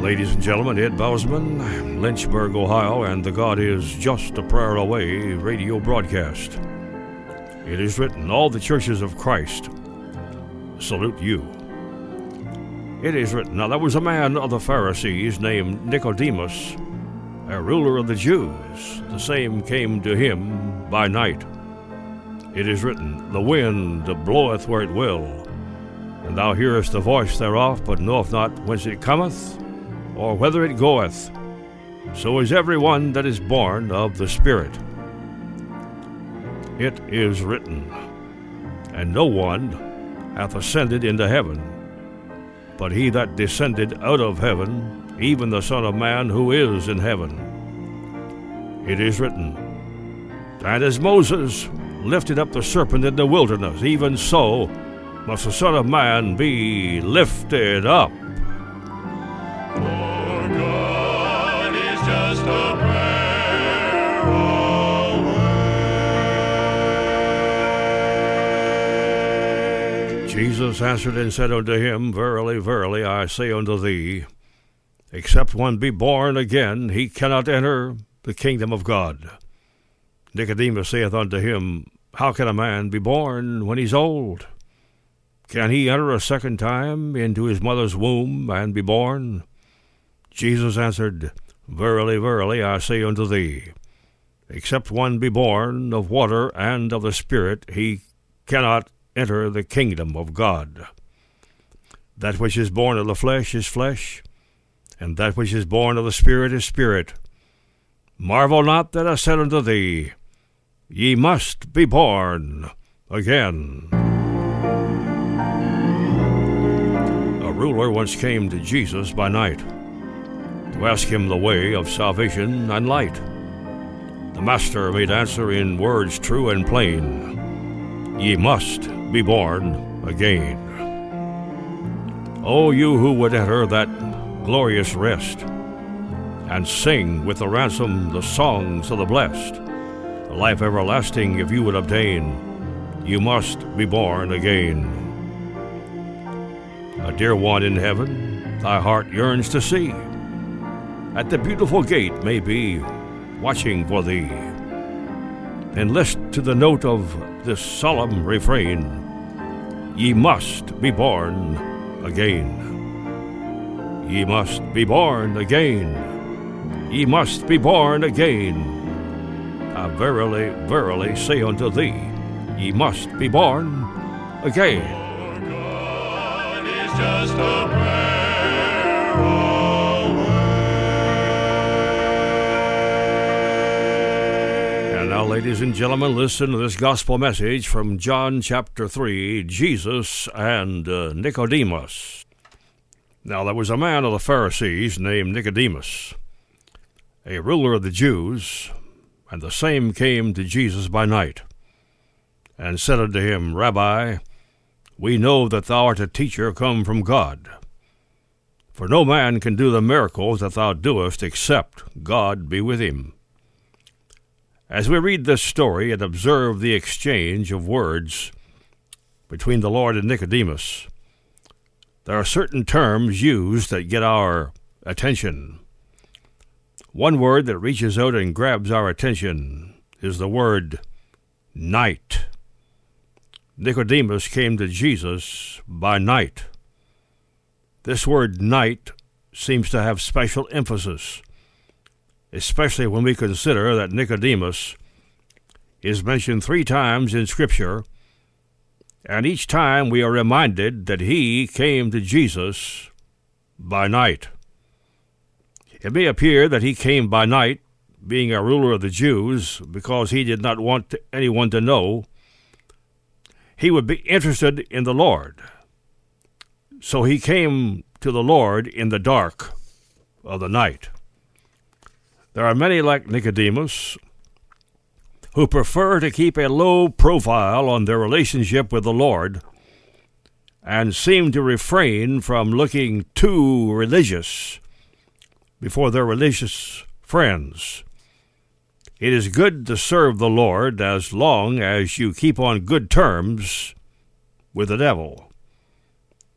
ladies and gentlemen, Ed Bousman, Lynchburg, Ohio, and the God is Just a Prayer Away radio broadcast. It is written, all the churches of Christ salute you. It is written, now there was a man of the Pharisees named Nicodemus, a ruler of the Jews. The same came to him by night. It is written, the wind bloweth where it will, and thou hearest the voice thereof, but knowest not whence it cometh, or whither it goeth. So is every one that is born of the Spirit. It is written, and no one hath ascended into heaven, but he that descended out of heaven, even the Son of Man who is in heaven. It is written, and as Moses lifted up the serpent in the wilderness, even so must the Son of Man be lifted up. For God is just a prayer away. Jesus answered and said unto him, verily, verily, I say unto thee, except one be born again, he cannot enter the kingdom of God. Nicodemus saith unto him, how can a man be born when he's old? Can he enter a second time into his mother's womb and be born? Jesus answered, verily, verily, I say unto thee, except one be born of water and of the Spirit, he cannot enter the kingdom of God. That which is born of the flesh is flesh, and that which is born of the Spirit is spirit. Marvel not that I said unto thee, ye must be born again. A ruler once came to Jesus by night to ask him the way of salvation and light. The master made answer in words true and plain, ye must be born again. O you who would enter that glorious rest, and sing with the ransom the songs of the blessed, the life everlasting if you would obtain, you must be born again. A dear one in heaven, thy heart yearns to see, at the beautiful gate may be watching for thee. And list to the note of this solemn refrain, ye must be born again. Ye must be born again. Ye must be born again. I verily, verily say unto thee, ye must be born again. For God is just a prayer away. And now, ladies and gentlemen, listen to this gospel message from John chapter 3, Jesus and Nicodemus. Now there was a man of the Pharisees named Nicodemus, a ruler of the Jews, and the same came to Jesus by night, and said unto him, Rabbi, we know that thou art a teacher come from God. For no man can do the miracles that thou doest except God be with him. As we read this story and observe the exchange of words between the Lord and Nicodemus, there are certain terms used that get our attention. One word that reaches out and grabs our attention is the word night. Nicodemus came to Jesus by night. This word night seems to have special emphasis, especially when we consider that Nicodemus is mentioned 3 times in Scripture, and each time we are reminded that he came to Jesus by night. It may appear that he came by night, being a ruler of the Jews, because he did not want anyone to know he would be interested in the Lord. So he came to the Lord in the dark of the night. There are many like Nicodemus who prefer to keep a low profile on their relationship with the Lord and seem to refrain from looking too religious before their religious friends. It is good to serve the Lord as long as you keep on good terms with the devil.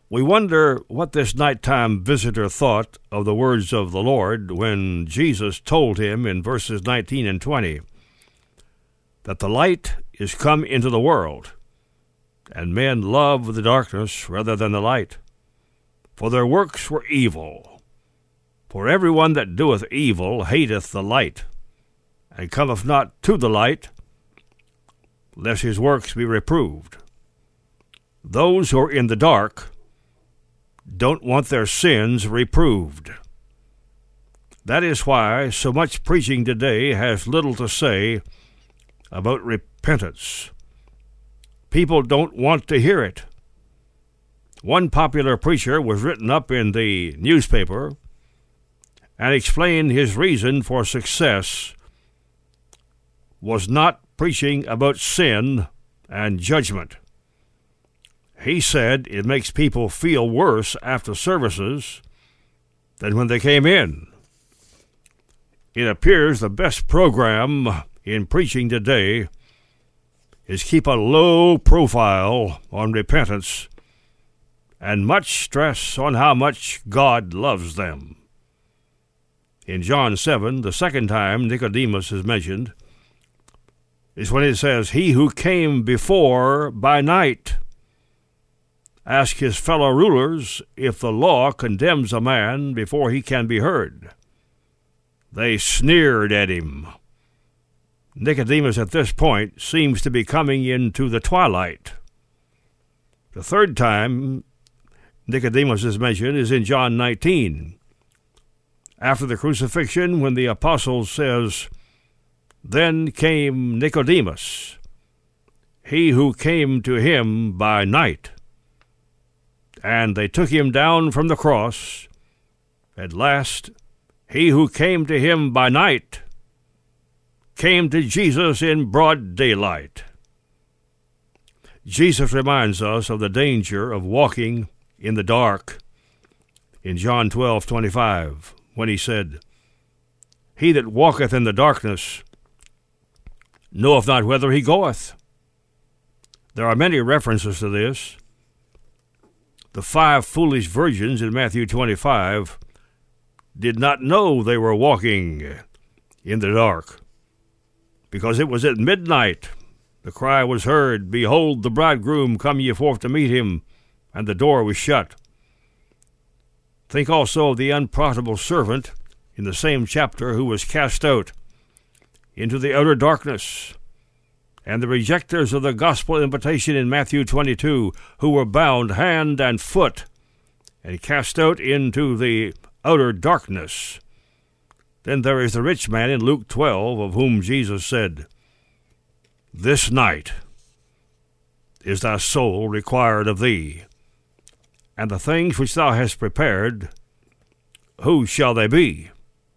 We wonder what this nighttime visitor thought of the words of the Lord when Jesus told him in verses 19 and 20 that the light is come into the world, and men love the darkness rather than the light, for their works were evil. For everyone that doeth evil hateth the light, and cometh not to the light, lest his works be reproved. Those who are in the dark don't want their sins reproved. That is why so much preaching today has little to say about repentance. People don't want to hear it. One popular preacher was written up in the newspaper and explained his reason for success was not preaching about sin and judgment. He said it makes people feel worse after services than when they came in. It appears the best program in preaching today is keep a low profile on repentance and much stress on how much God loves them. In John 7, the second time Nicodemus is mentioned, is when it says, "He who came before by night asked his fellow rulers if the law condemns a man before he can be heard. They sneered at him." Nicodemus at this point seems to be coming into the twilight. The third time Nicodemus is mentioned is in John 19. After the crucifixion, when the apostle says, "Then came Nicodemus, he who came to him by night. And they took him down from the cross. At last, he who came to him by night came to Jesus in broad daylight." Jesus reminds us of the danger of walking in the dark in John 12:25, when he said, "He that walketh in the darkness knoweth not whither he goeth." There are many references to this. The 5 foolish virgins in Matthew 25 did not know they were walking in the dark, because it was at midnight the cry was heard, "Behold, the bridegroom, come ye forth to meet him," and the door was shut. Think also of the unprofitable servant in the same chapter who was cast out into the outer darkness, and the rejectors of the gospel invitation in Matthew 22, who were bound hand and foot and cast out into the outer darkness. Then there is the rich man in Luke 12, of whom Jesus said, "This night is thy soul required of thee, and the things which thou hast prepared, whose shall they be?"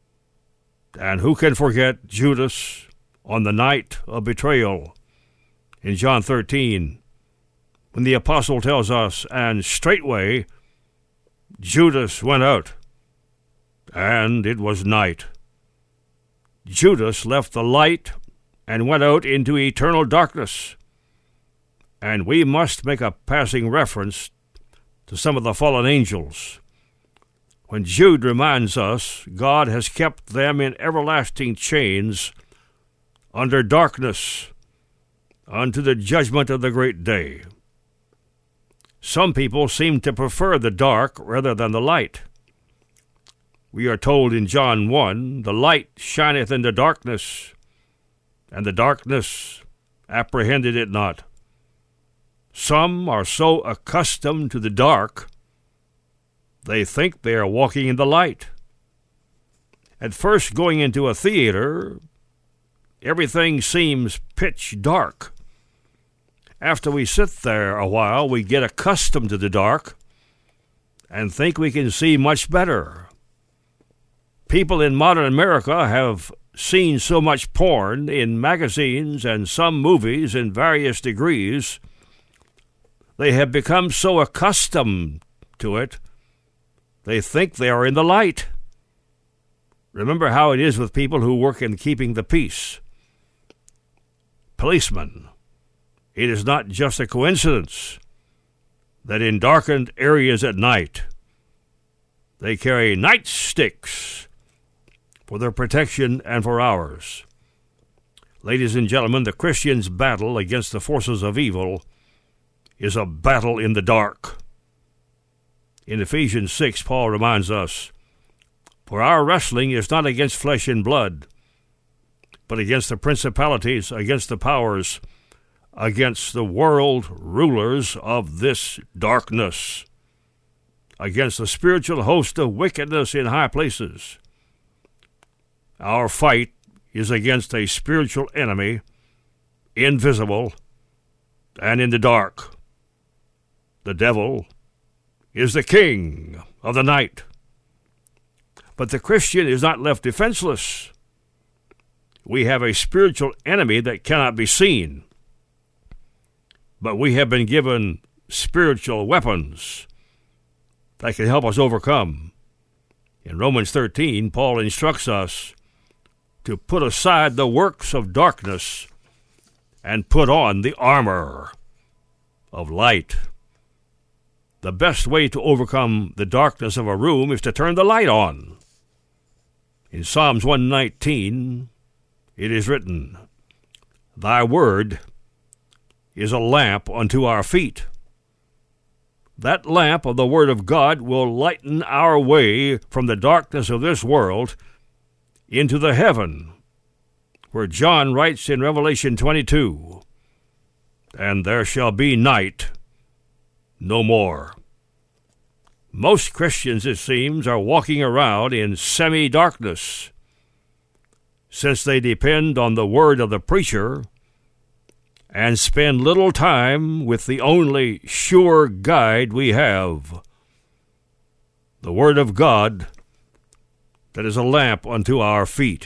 And who can forget Judas on the night of betrayal in John 13, when the apostle tells us, "And straightway Judas went out, and it was night." Judas left the light and went out into eternal darkness. And we must make a passing reference to some of the fallen angels. When Jude reminds us God has kept them in everlasting chains under darkness unto the judgment of the great day. Some people seem to prefer the dark rather than the light. We are told in John 1, "The light shineth in the darkness, and the darkness apprehended it not." Some are so accustomed to the dark, they think they are walking in the light. At first, going into a theater, everything seems pitch dark. After we sit there a while, we get accustomed to the dark and think we can see much better. People in modern America have seen so much porn in magazines and some movies in various degrees. They have become so accustomed to it, they think they are in the light. Remember how it is with people who work in keeping the peace. Policemen. It is not just a coincidence that in darkened areas at night, they carry nightsticks for their protection and for ours. Ladies and gentlemen, the Christian's battle against the forces of evil is a battle in the dark. In Ephesians 6, Paul reminds us, "For our wrestling is not against flesh and blood, but against the principalities, against the powers, against the world rulers of this darkness, against the spiritual host of wickedness in high places." Our fight is against a spiritual enemy, invisible and in the dark. The devil is the king of the night. But the Christian is not left defenseless. We have a spiritual enemy that cannot be seen, but we have been given spiritual weapons that can help us overcome. In Romans 13, Paul instructs us to put aside the works of darkness and put on the armor of light. The best way to overcome the darkness of a room is to turn the light on. In Psalms 119, it is written, "Thy word is a lamp unto our feet." That lamp of the Word of God will lighten our way from the darkness of this world into the heaven, where John writes in Revelation 22, "And there shall be night no more." Most Christians, it seems, are walking around in semi-darkness, since they depend on the word of the preacher and spend little time with the only sure guide we have, the Word of God that is a lamp unto our feet.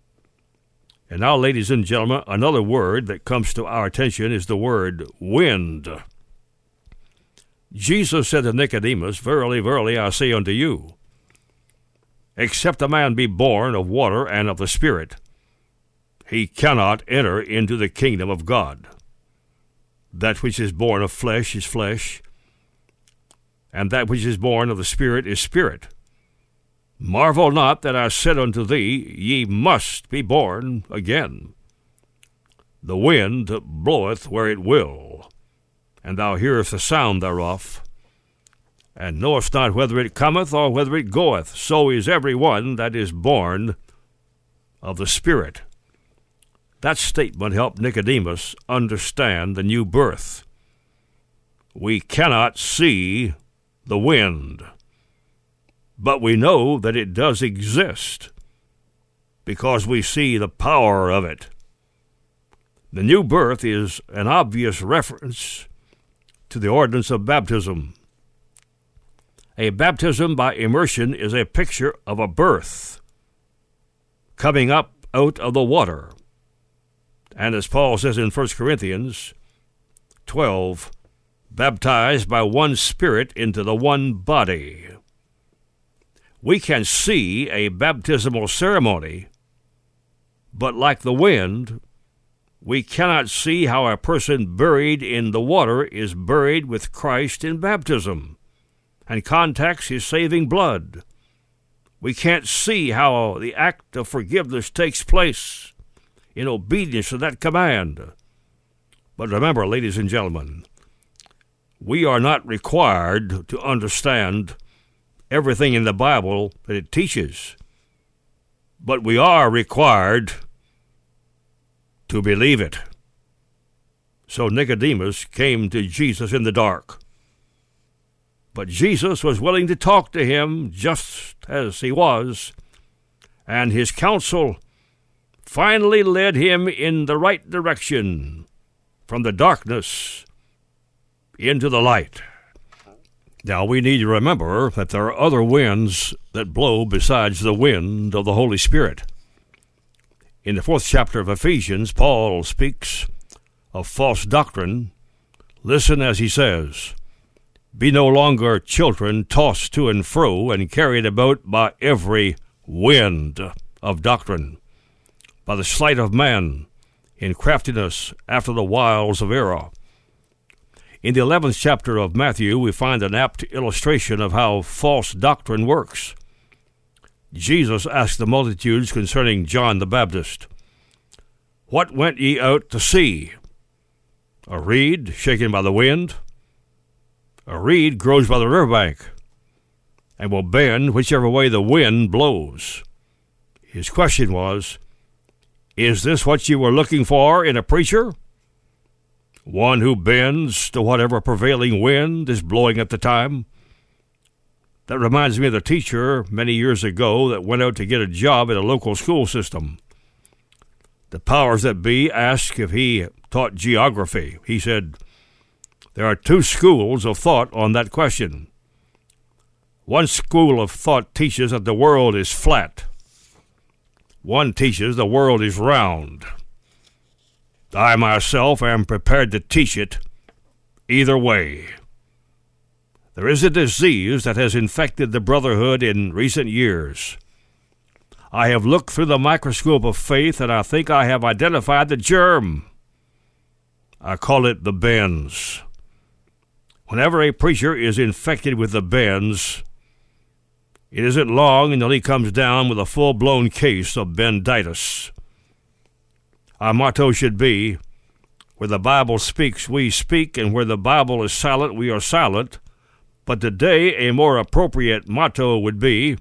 And now, ladies and gentlemen, another word that comes to our attention is the word wind. Jesus said to Nicodemus, "Verily, verily, I say unto you, except a man be born of water and of the Spirit, he cannot enter into the kingdom of God. That which is born of flesh is flesh, and that which is born of the Spirit is spirit. Marvel not that I said unto thee, ye must be born again. The wind bloweth where it will, and thou hearest the sound thereof, and knowest not whether it cometh or whether it goeth. So is every one that is born of the Spirit." That statement helped Nicodemus understand the new birth. We cannot see the wind, but we know that it does exist because we see the power of it. The new birth is an obvious reference to the ordinance of baptism. A baptism by immersion is a picture of a birth, coming up out of the water. And as Paul says in 1 Corinthians 12, baptized by one Spirit into the one body. We can see a baptismal ceremony, but like the wind, we cannot see how a person buried in the water is buried with Christ in baptism and contacts his saving blood. We can't see how the act of forgiveness takes place in obedience to that command. But remember, ladies and gentlemen, we are not required to understand everything in the Bible that it teaches, but we are required to believe it. So Nicodemus came to Jesus in the dark, but Jesus was willing to talk to him just as he was, and his counsel finally led him in the right direction from the darkness into the light. Now, we need to remember that there are other winds that blow besides the wind of the Holy Spirit. In the 4th chapter of Ephesians, Paul speaks of false doctrine. Listen as he says, "Be no longer children tossed to and fro and carried about by every wind of doctrine, by the sleight of man, in craftiness after the wiles of error. In the 11th chapter of Matthew, we find an apt illustration of how false doctrine works. Jesus asked the multitudes concerning John the Baptist, "What went ye out to see? A reed shaken by the wind? A reed grows by the riverbank, and will bend whichever way the wind blows." His question was, is this what you were looking for in a preacher? One who bends to whatever prevailing wind is blowing at the time? That reminds me of the teacher many years ago that went out to get a job at a local school system. The powers that be asked if he taught geography. He said, "There are two schools of thought on that question. One school of thought teaches that the world is flat. One teaches the world is round. I myself am prepared to teach it either way." There is a disease that has infected the brotherhood in recent years. I have looked through the microscope of faith, and I think I have identified the germ. I call it the bends. Whenever a preacher is infected with the bends, it isn't long until he comes down with a full-blown case of benditis. Our motto should be, where the Bible speaks, we speak, and where the Bible is silent, we are silent. But today, a more appropriate motto would be,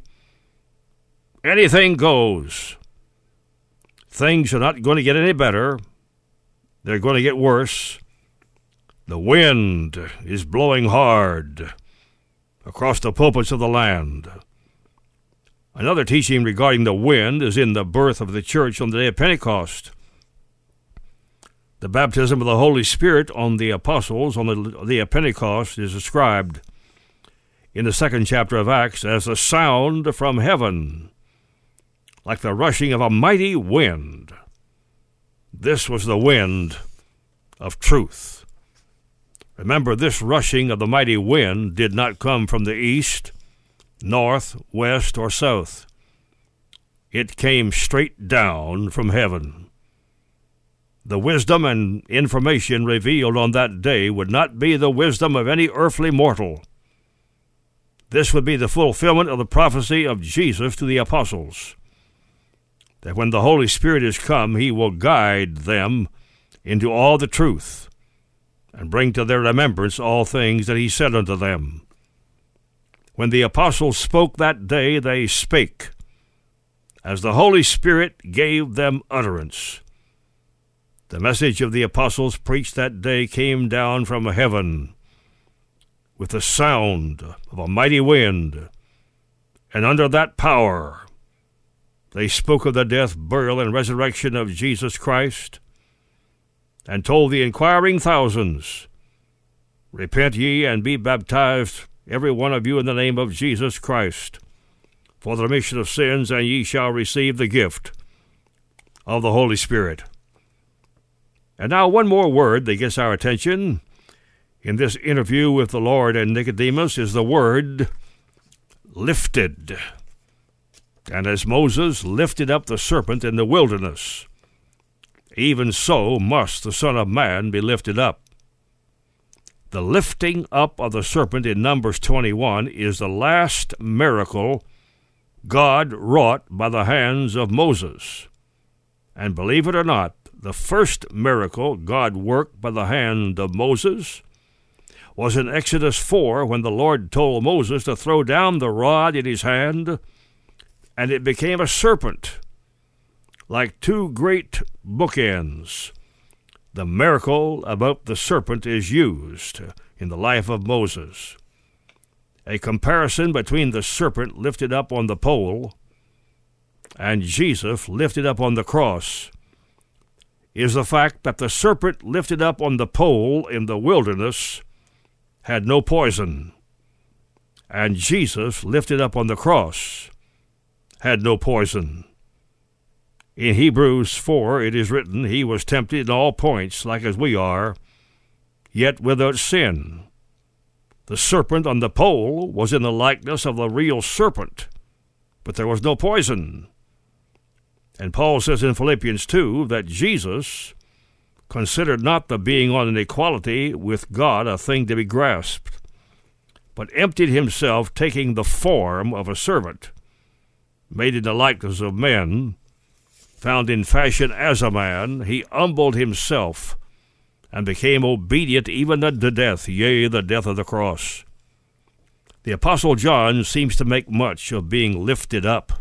anything goes. Things are not going to get any better. They're going to get worse. The wind is blowing hard across the pulpits of the land. Another teaching regarding the wind is in the birth of the church on the day of Pentecost. The baptism of the Holy Spirit on the apostles on the day of Pentecost is described in the 2nd chapter of Acts as a sound from heaven, like the rushing of a mighty wind. This was the wind of truth. Remember, this rushing of the mighty wind did not come from the east, north, west, or south. It came straight down from heaven. The wisdom and information revealed on that day would not be the wisdom of any earthly mortal. This would be the fulfillment of the prophecy of Jesus to the apostles, that when the Holy Spirit is come, he will guide them into all the truth, and bring to their remembrance all things that he said unto them. When the apostles spoke that day, they spake, as the Holy Spirit gave them utterance. The message of the apostles preached that day came down from heaven with the sound of a mighty wind, and under that power they spoke of the death, burial, and resurrection of Jesus Christ, and told the inquiring thousands, "Repent ye and be baptized, every one of you, in the name of Jesus Christ, for the remission of sins, and ye shall receive the gift of the Holy Spirit." And now one more word that gets our attention in this interview with the Lord and Nicodemus is the word lifted. And as Moses lifted up the serpent in the wilderness, even so must the Son of Man be lifted up. The lifting up of the serpent in Numbers 21 is the last miracle God wrought by the hands of Moses. And believe it or not, the first miracle God worked by the hand of Moses was in Exodus 4, when the Lord told Moses to throw down the rod in his hand, and it became a serpent, like two great bookends. The miracle about the serpent is used in the life of Moses. A comparison between the serpent lifted up on the pole and Jesus lifted up on the cross is the fact that the serpent lifted up on the pole in the wilderness had no poison, and Jesus lifted up on the cross had no poison. In Hebrews 4 it is written, "He was tempted in all points like as we are, yet without sin." The serpent on the pole was in the likeness of the real serpent, but there was no poison. And Paul says in Philippians 2 that Jesus considered not the being on an equality with God a thing to be grasped, but emptied himself, taking the form of a servant, made in the likeness of men, found in fashion as a man, he humbled himself, and became obedient even unto death, yea, the death of the cross. The Apostle John seems to make much of being lifted up.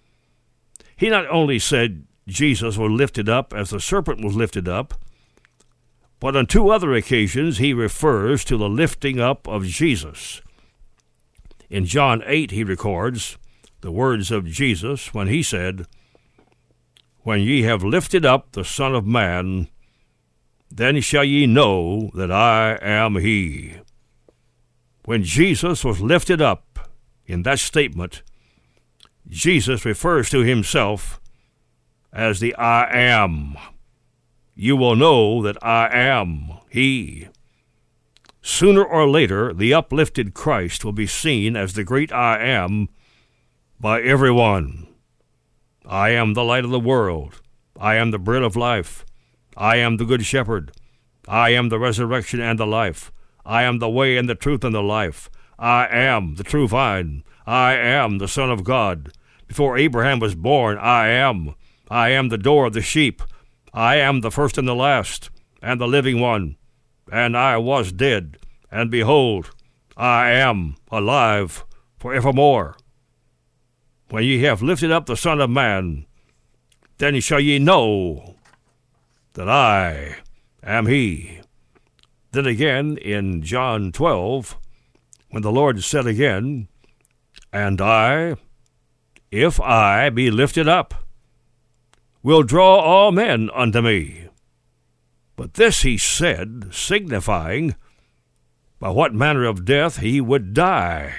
He not only said Jesus was lifted up as the serpent was lifted up, but on two other occasions he refers to the lifting up of Jesus. In John 8 he records the words of Jesus when he said, "When ye have lifted up the Son of Man, then shall ye know that I am he." When Jesus was lifted up in that statement, Jesus refers to himself as the I am. You will know that I am he. Sooner or later, the uplifted Christ will be seen as the great I am by everyone. I am the light of the world. I am the bread of life. I am the good shepherd. I am the resurrection and the life. I am the way and the truth and the life. I am the true vine. I am the Son of God. Before Abraham was born, I am. I am the door of the sheep. I am the first and the last, and the living one. And I was dead, and behold, I am alive forevermore. When ye have lifted up the Son of Man, then shall ye know that I am he. Then again in John 12, when the Lord said again, "And I, if I be lifted up, will draw all men unto me." But this he said, signifying by what manner of death he would die.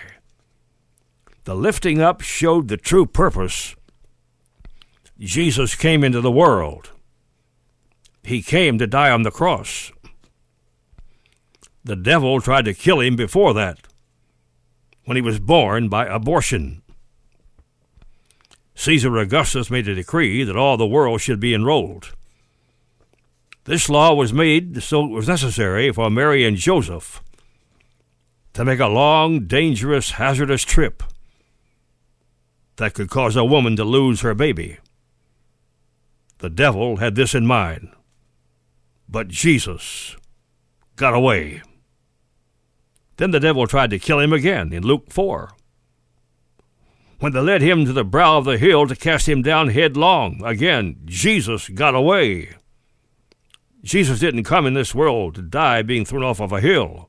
The lifting up showed the true purpose. Jesus came into the world. He came to die on the cross. The devil tried to kill him before that, when he was born by abortion. Caesar Augustus made a decree that all the world should be enrolled. This law was made so it was necessary for Mary and Joseph to make a long, dangerous, hazardous trip that could cause a woman to lose her baby. The devil had this in mind, but Jesus got away. Then the devil tried to kill him again in Luke 4. When they led him to the brow of the hill to cast him down headlong, again, Jesus got away. Jesus didn't come in this world to die being thrown off of a hill.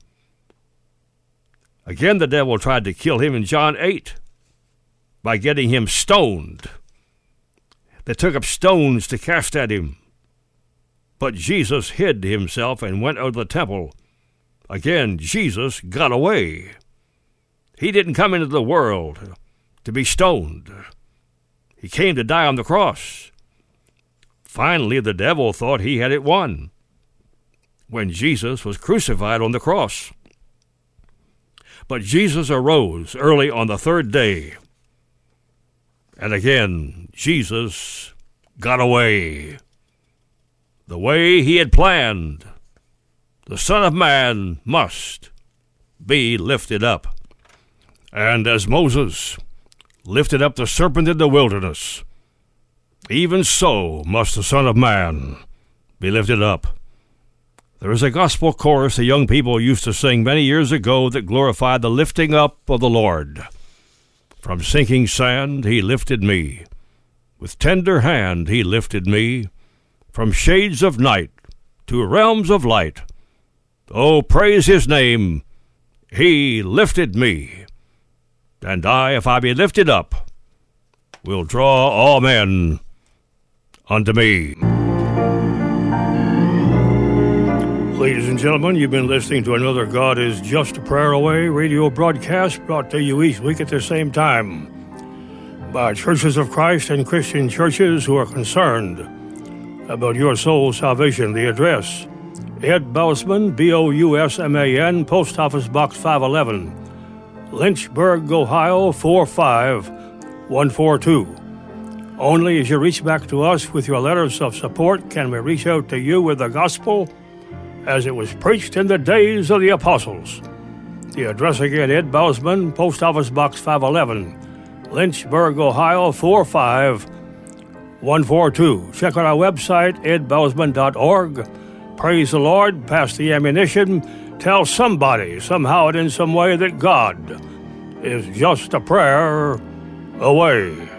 Again, the devil tried to kill him in John 8 by getting him stoned. They took up stones to cast at him. But Jesus hid himself and went out of the temple. Again, Jesus got away. He didn't come into the world to be stoned. He came to die on the cross. Finally, the devil thought he had it won when Jesus was crucified on the cross. But Jesus arose early on the third day. And again, Jesus got away. The way he had planned, the Son of Man must be lifted up. And as Moses lifted up the serpent in the wilderness, even so must the Son of Man be lifted up. There is a gospel chorus the young people used to sing many years ago that glorified the lifting up of the Lord. From sinking sand he lifted me. With tender hand he lifted me. From shades of night to realms of light. Oh, praise his name. He lifted me. And I, if I be lifted up, will draw all men unto me. Ladies and gentlemen, you've been listening to another God is Just a Prayer Away radio broadcast brought to you each week at the same time by Churches of Christ and Christian churches who are concerned about your soul's salvation. The address, Ed Bousman, Bousman, Post Office Box 511, Lynchburg, Ohio 45142. Only as you reach back to us with your letters of support can we reach out to you with the gospel as it was preached in the days of the apostles. The address again, Ed Bousman, Post Office Box 511, Lynchburg, Ohio 45142. Check out our website, edbousman.org. Praise the Lord, pass the ammunition, tell somebody, somehow and in some way, that God is just a prayer away.